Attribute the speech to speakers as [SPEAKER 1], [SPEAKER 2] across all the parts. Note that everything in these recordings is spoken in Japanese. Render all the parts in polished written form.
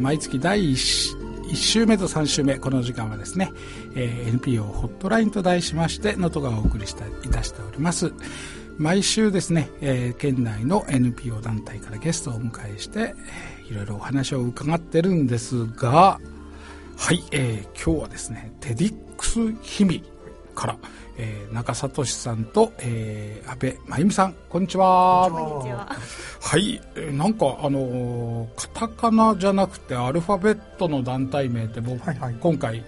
[SPEAKER 1] 毎月第1週目と3週目、この時間はですね、NPO ホットラインと題しまして能登がお送りいたしております。毎週ですね、県内の NPO 団体からゲストをお迎えして、いろいろお話を伺ってるんですが、はい、今日はですね、テディックス氷見から、中聡さんと、安倍真由美さん、こんにちは。
[SPEAKER 2] こんにちは。
[SPEAKER 1] はい、なんかカタカナじゃなくてアルファベットの団体名って僕、今回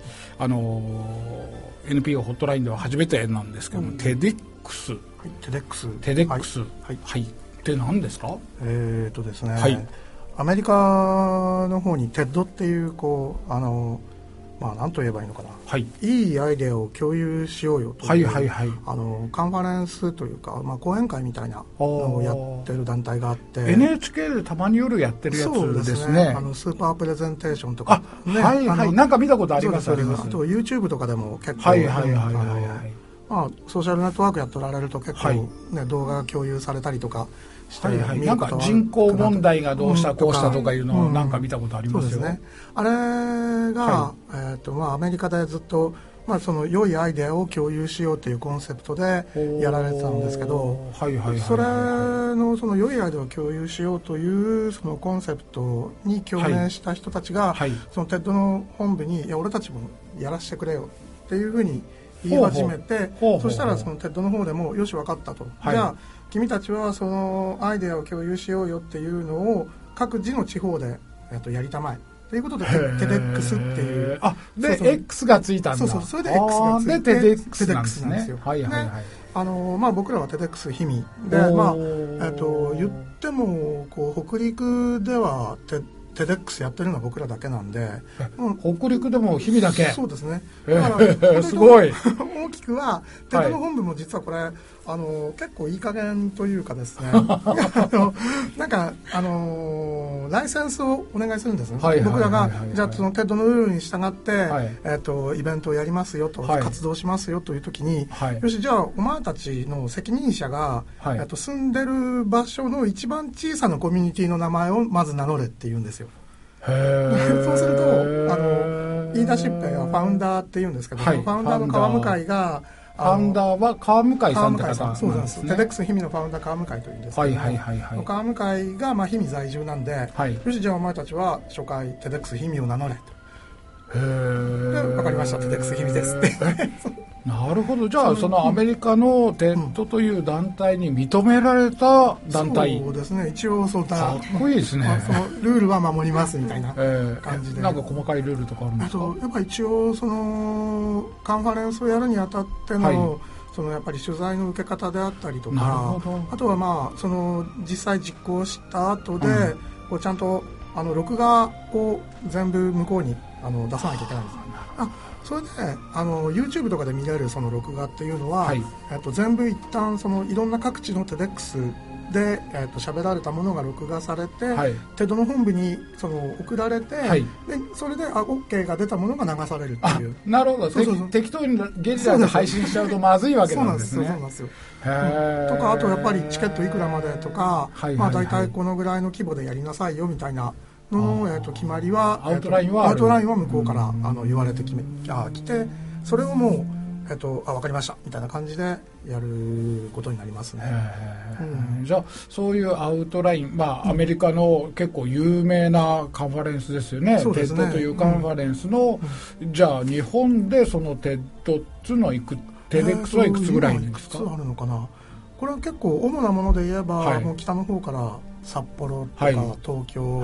[SPEAKER 1] NPO ホットラインでは初めてなんですけども、テディックス、
[SPEAKER 3] テデックス、
[SPEAKER 1] はい、って何ですか？
[SPEAKER 3] ですね、アメリカの方にテッドっていう何と言えばいいのかな、いいアイデアを共有しようよという、カンファレンスというか、講演会みたいなのをやってる団体があって、
[SPEAKER 1] NHK でたまに夜やってるやつですね。
[SPEAKER 3] スーパープレゼンテーションとか、
[SPEAKER 1] なんか見たことあります。あと
[SPEAKER 3] YouTube とかでも結構、ソーシャルネットワークやっておられると結構、動画が共有されたりとかして、
[SPEAKER 1] なんか人口問題がどうしたこうしたとかいうのをなんか見たことありますよ。
[SPEAKER 3] そうですね。あれが、アメリカでずっと、その良いアイデアを共有しようというコンセプトでやられてたんですけど、それのその良いアイデアを共有しようというそのコンセプトに共鳴した人たちが、そのテッドの本部に、いや俺たちもやらせてくれよっていうふうに言い始めて、そしたらそのテッドの方でもよし分かったと、じゃあ君たちはそのアイデアを共有しようよっていうのを各自の地方でやりたまえということで、テデックスっていう、
[SPEAKER 1] で X がついたんだ。
[SPEAKER 3] それで X がついて
[SPEAKER 1] テデックスなんですね。
[SPEAKER 3] 僕らはテデックス氷見で、言っても北陸ではテデックスやってるのは僕らだけなんで、
[SPEAKER 1] 北陸でも氷見だけ。
[SPEAKER 3] そうですね。だから
[SPEAKER 1] すごい
[SPEAKER 3] 大きくはテッドの本部も実はこれ結構いい加減というかですね、なんかライセンスをお願いするんですね。僕らがじゃあそのテッドのルールに従って、イベントをやりますよと、活動しますよという時に、よしじゃあお前たちの責任者が、住んでる場所の一番小さなコミュニティの名前をまず名乗れって言うんですよ。そうすると言い出しっぺはファウンダーって言うんですけど、ファウンダーの川向が
[SPEAKER 1] ファウンダーは川向さんって方
[SPEAKER 3] なんですね。テデックス氷見のファウンダー川向というんですけど、川向が氷見在住なんで、よしじゃあお前たちは初回テデックス氷見を名乗れと。分かりました、テデックス氷見ですって
[SPEAKER 1] なるほど。じゃあそのアメリカのテッドという団体に認められた団体。
[SPEAKER 3] そうですね。一応か
[SPEAKER 1] っこいいですね。
[SPEAKER 3] そのルールは守りますみたいな感じで。
[SPEAKER 1] なんか細かいルールとかあるんですか？
[SPEAKER 3] やっぱ一応そのカンファレンスをやるにあたっての、そのやっぱり取材の受け方であったりとか、あとはその実際実行した後で、ちゃんと録画を全部向こうに出さなきゃいけないんです。それでYouTube とかで見れるその録画っていうのは、全部一旦そのいろんな各地のテデックスで喋られたものが録画されて、テッドの本部にその送られて、でそれでOK が出たものが流されるっていう。
[SPEAKER 1] なるほど。適当にゲリラで配信しちゃうとまずいわけなんですね。
[SPEAKER 3] そうなんですよ。とかあとやっぱりチケットいくらまでとか、大体このぐらいの規模でやりなさいよみたいなの決まりは、アウトラインは向こうから言われてきて、それをもう分かりましたみたいな感じでやることになりますね。
[SPEAKER 1] じゃあそういうアウトライン、アメリカの結構有名なカンファレンスですよね。テッドというカンファレンスの、じゃあ日本でそのテッド2のテデックスはいくつぐらいですか？
[SPEAKER 3] いくつあるのかな。これは結構主なもので言えば、もう北の方から札幌とか東京、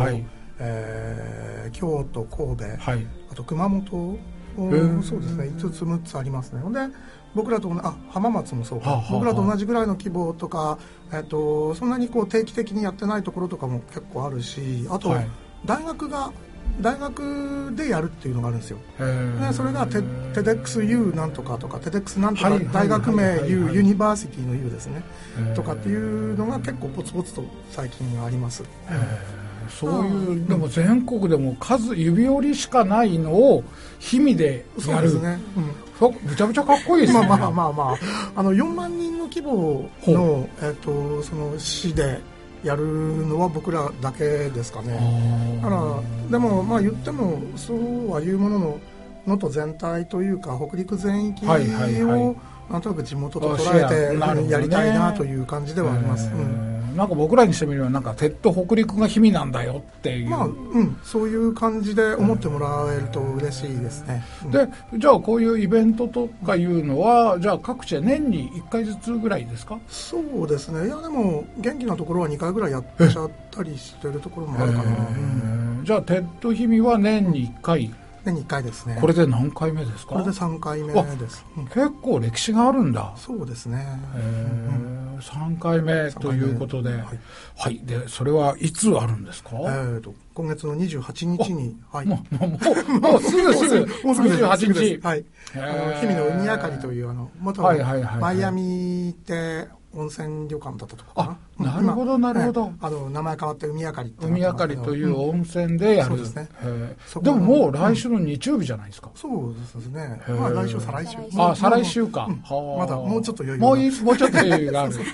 [SPEAKER 3] 京都、神戸、あと熊本、そうですね、5つ6つありますね。で僕らと浜松もそうか、僕らと同じぐらいの規模とか、そんなに定期的にやってないところとかも結構あるし、あと、大学でやるっていうのがあるんですよ。でそれがテデックス U なんとかとか、テデックスなんとか大学名 U、ユニバーシティの U ですね、とかっていうのが結構ポツポツと最近あります。
[SPEAKER 1] そういうでも全国でも指折りしかないのを氷見でやる。そうですね。めちゃめちゃかっこいいですね。
[SPEAKER 3] 4万人の規模のその市でやるのは僕らだけですかね。だからでもまあ言ってもそうは言うものの能登全体というか北陸全域をなんとなく地元と捉えてやりたいなという感じではあります。
[SPEAKER 1] なんか僕らにしてみればなんか鉄と北陸が氷見なんだよっていう、
[SPEAKER 3] まあそういう感じで思ってもらえると嬉しいですね。
[SPEAKER 1] でじゃあこういうイベントとかいうのはじゃあ各地で年に1回ずつぐらいですか？
[SPEAKER 3] そうですね。いやでも元気なところは2回ぐらいやっちゃったりしてるところもあるかな。
[SPEAKER 1] じゃあ鉄と氷見は年に1回、
[SPEAKER 3] 年に1回ですね。
[SPEAKER 1] これで何回目ですか？
[SPEAKER 3] これで3回目です。
[SPEAKER 1] 結構歴史があるんだ。
[SPEAKER 3] そうですね。
[SPEAKER 1] 3回目ということで、はい、でそれはいつあるんですか？
[SPEAKER 3] 今月の28日に、はい、
[SPEAKER 1] もうすぐ28日、
[SPEAKER 3] はい、氷見の海あかりという元マイアミって温泉旅館だったとこか
[SPEAKER 1] な。なるほどなるほど。
[SPEAKER 3] 名前変わって海あかりって
[SPEAKER 1] 海あかりという温泉でやる。
[SPEAKER 3] そうですね。
[SPEAKER 1] でももう来週の日曜日じゃないですか。
[SPEAKER 3] そうですね。まあ来週再来週。
[SPEAKER 1] 再来週か。
[SPEAKER 3] まだもうちょっと余裕
[SPEAKER 1] が。もうちょっと余裕がある。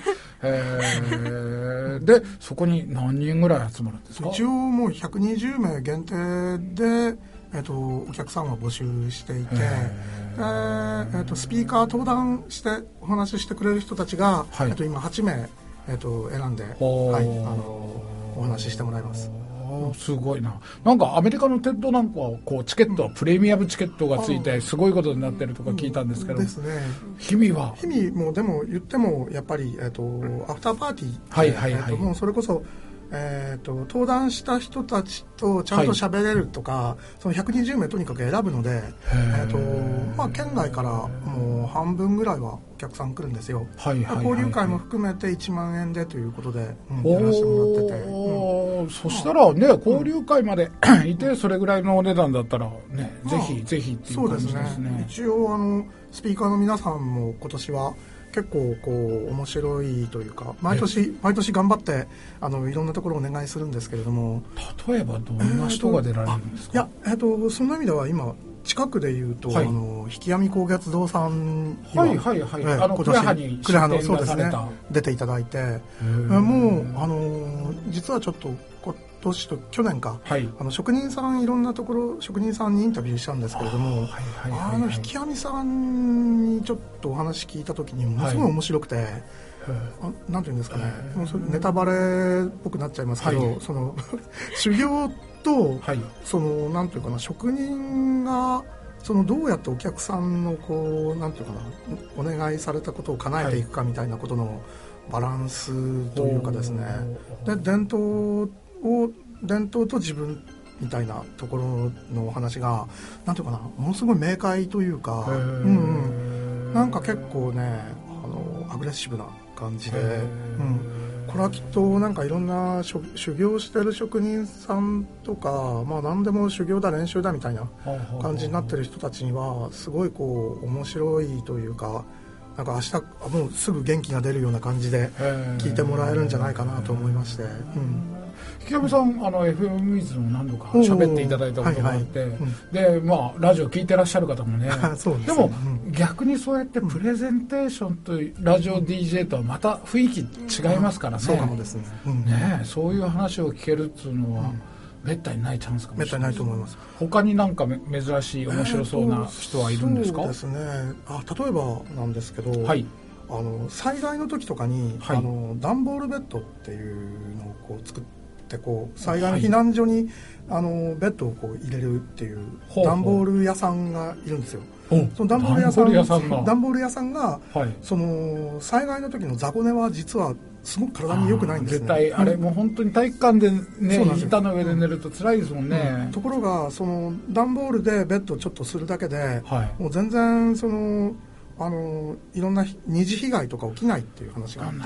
[SPEAKER 1] でそこに何人ぐらい集まるんですか？
[SPEAKER 3] 一応もう120名限定で、お客さんを募集していて、スピーカー登壇してお話ししてくれる人たちが、今8名、選んで、お話ししてもらいます。
[SPEAKER 1] すごいな。なんかアメリカのテッドなんかはこうチケット、プレミアムチケットがついてすごいことになってるとか聞いたんですけど、
[SPEAKER 3] ですね。
[SPEAKER 1] 氷
[SPEAKER 3] 見もでも言ってもやっぱり、アフターパーティー、もうそれこそ登壇した人たちとちゃんと喋れるとか、その120名とにかく選ぶので、まあ、県外からもう半分ぐらいはお客さん来るんですよ。交流会も含めて1万円でということで、やらせてもらってて、
[SPEAKER 1] そしたらね、交流会までいてそれぐらいのお値段だったらね、ぜひぜひっていう感じですね。
[SPEAKER 3] 一応スピーカーの皆さんも今年は結構こう面白いというか、毎年頑張っていろんなところをお願いするんですけれども、
[SPEAKER 1] 例えばどんな人が出られるんですか？
[SPEAKER 3] いや、その意味では今近くでいうと、引き網高月堂さんに
[SPEAKER 1] 今年
[SPEAKER 3] 呉羽にそうですね、出ていただいて、もう実はちょっと今年と去年か、職人さんいろんなところ職人さんにインタビューしたんですけれども、引き網さんにちょっとお話聞いた時にものすごい面白くて、なんていうんですかね、もうそれネタバレっぽくなっちゃいますけど、その修行と、そのなんていうかな、職人がそのどうやってお客さんのこうなんていうかな、お願いされたことを叶えていくかみたいなことのバランスというかですね、で伝統と自分みたいなところのお話がなんていうかな、ものすごい明快というか、なんか結構ね、アグレッシブな感じで、これはきっとなんかいろんな修行してる職人さんとか、まあ何でも修行だ練習だみたいな感じになってる人たちにはすごいこう面白いというか、なんか明日もうすぐ元気が出るような感じで聞いてもらえるんじゃないかなと思いまして、
[SPEAKER 1] 引上さんFM ウィズも何度か喋っていただいたことがあって、でまあラジオ聞いてらっしゃる方もねでも逆にそうやってプレゼンテーションとラジオ DJ とはまた雰囲気違いますからね。
[SPEAKER 3] そうかもですね。
[SPEAKER 1] そういう話を聞けるっていうのはめったにないチャンスかもしれない。
[SPEAKER 3] めったにないと思います。
[SPEAKER 1] 他になんか珍しい面白そうな人はいるんですか？
[SPEAKER 3] そうですね。例えばなんですけど、災害の時とかに、段ボールベッドっていうのをこう作ってこう災害の避難所に、ベッドをこう入れるっていう段ボール屋さんがいるんですよ。その段ボール屋さんが、その災害の時の雑魚寝は実はすごく体に良くないんですね。
[SPEAKER 1] 絶対あれもう本当に体育館でね、板の上で寝ると辛いですもんね。
[SPEAKER 3] ところがその段ボールでベッドをちょっとするだけで、もう全然そのいろんな二次被害とか起きないっていう話があって、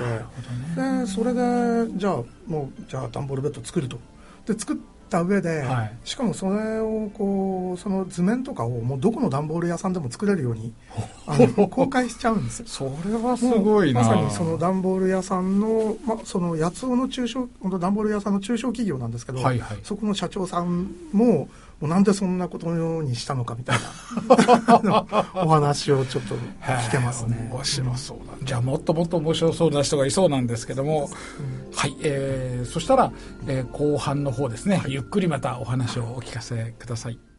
[SPEAKER 3] でそれでじゃあ段ボールベッド作ると。で作った上で、しかもそれをこうその図面とかをもうどこの段ボール屋さんでも作れるように公開しちゃうんですよ。
[SPEAKER 1] それはすごいな。
[SPEAKER 3] まさにその段ボール屋さんの、その八尾の段ボール屋さんの中小企業なんですけど、そこの社長さんももうなんでそんなことにしたのかみたいなお話をちょっと聞けますね。
[SPEAKER 1] 面白そうだ、じゃあもっともっと面白そうな人がいそうなんですけども、はい、そしたら、後半の方ですね、はい、ゆっくりまたお話をお聞かせください。